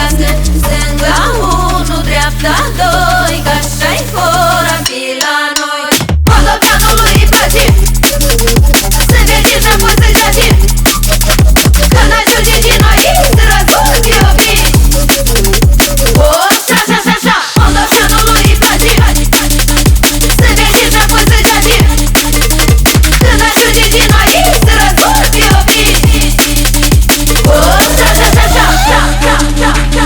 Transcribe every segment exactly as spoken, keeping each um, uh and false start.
voastre. Stânga unu, dreapta doi, că așa-i fora fi la noi. Moldoveanului îi place să vede și apoi să joace. Când ajunge din noi, se război iubit. O, așa, așa, așa, așa, moldoveanului îi place să vede și apoi să joace. Când ajunge din noi, se război iubit. O, așa, așa, așa, așa, așa, așa, așa,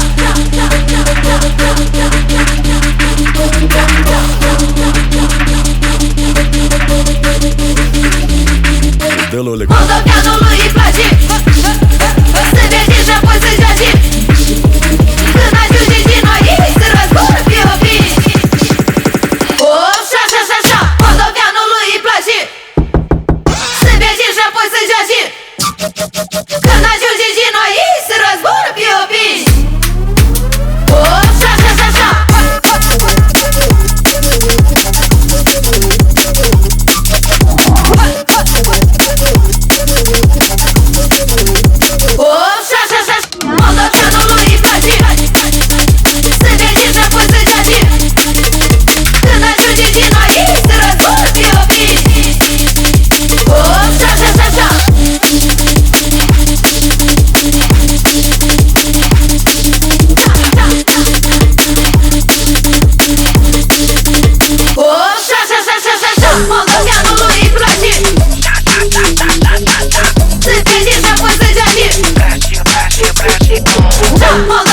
moldoveanului îi place să vede și apoi să joace. Când ajunge din noi, se război iubit. O, așa, așa, așa, așa, moldoveanului îi place să vede și apoi să joace. Când ajunge din noi, se război iubit. O, așa, așa, așa, așa. O, așa, așa, așa, moldoveanului îi place să vede și apoi să joace. Când ajunge din noi, se război iubit. O, așa, așa, așa, așa. O, așa, așa, așa, așa, așa, moldoveanului îi place să vede și apoi să joace.